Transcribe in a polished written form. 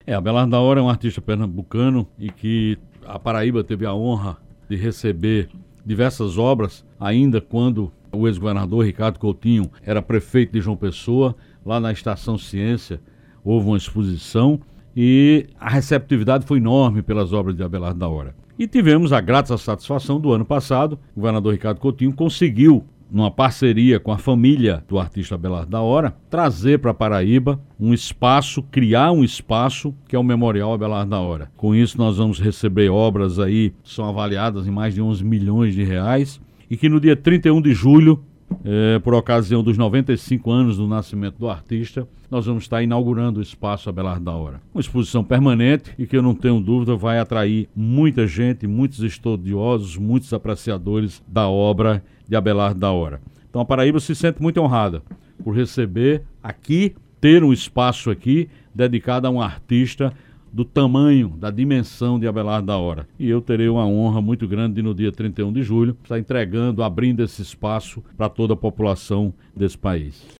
Abelardo da Hora é um artista pernambucano e que a Paraíba teve a honra de receber diversas obras, ainda quando o ex-governador Ricardo Coutinho era prefeito de João Pessoa. Lá na Estação Ciência houve uma exposição e a receptividade foi enorme pelas obras de Abelardo da Hora. E tivemos a grata satisfação do ano passado, o governador Ricardo Coutinho conseguiu, numa parceria com a família do artista Abelardo da Hora, trazer para Paraíba um espaço, criar um espaço que é o Memorial Abelardo da Hora. Com isso nós vamos receber obras aí, que são avaliadas em mais de 11 milhões de reais, e que no dia 31 de julho, por ocasião dos 95 anos do nascimento do artista, nós vamos estar inaugurando o Espaço Abelardo da Hora. Uma exposição permanente e que eu não tenho dúvida vai atrair muita gente, muitos estudiosos, muitos apreciadores da obra de Abelardo da Hora. Então a Paraíba se sente muito honrada por receber aqui, ter um espaço aqui dedicado a um artista do tamanho, da dimensão de Abelardo da Hora. E eu terei uma honra muito grande de, no dia 31 de julho, estar entregando, abrindo esse espaço para toda a população desse país.